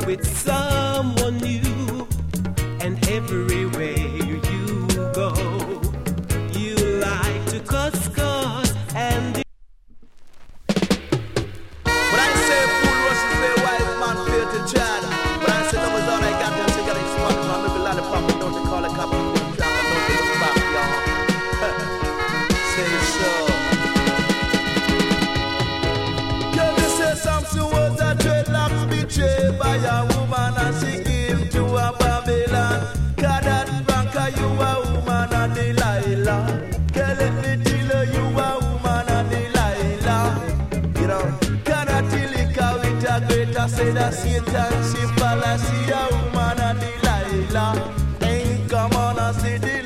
with someone new, and everywhere you go, you like to cuss and But I say fool rushes their wife man fail to Chad. But I say numbers all I got them to get expand. Man, maybe lollipop, but don't they call it copy? Don't they look back, y'all. Say so. Can you say something was a dreadlocks betrayed by a woman and she came to a Babylon? Cause that banker, you a woman and Delilah. Can let me tell you, you a woman and Delilah. You know, can I tell you how it a greater say that Satan, she fallacy, a woman and Delilah. Ain't come on and see Delilah.